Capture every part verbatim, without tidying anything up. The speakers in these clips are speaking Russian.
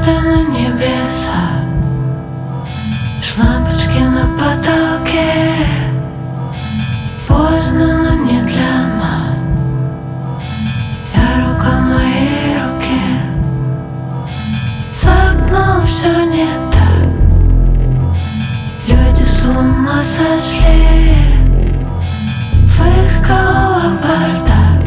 Звезды на небесах, лампочки на потолке. Поздно, но не для нас. Я рука в моей руке. За окном все не так. Люди с ума сошли. В их головах бардак.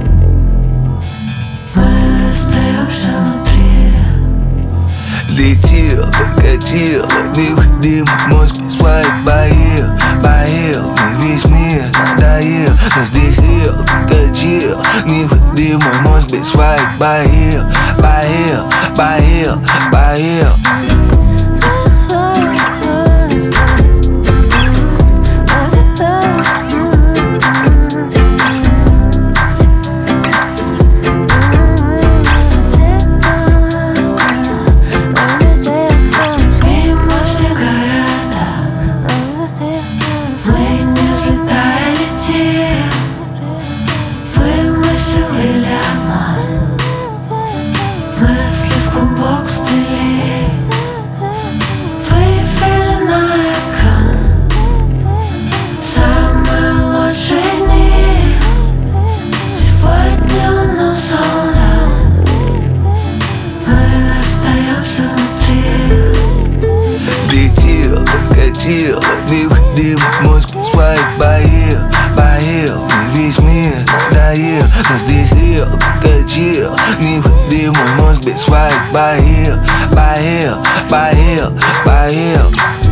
Мы остаемся внутри. Летел, докатил, необходим мозг свайп, поел, поел. Мне весь мир надоел, но здесь ел, докатил. Необходим мой мозг без свайп, поел, поел, поел, поел. Мысли в клубок сплели. Вывели на экран самые лучшие дни. Сегодня у нас солдат. Мы остаемся внутри. Летел, докатил, необходим мозг свайп, поел, поел. Мне весь мир надоел, но здесь ел, докатил. Необходим мой мозг без свайп, поел, поел, поел, поел.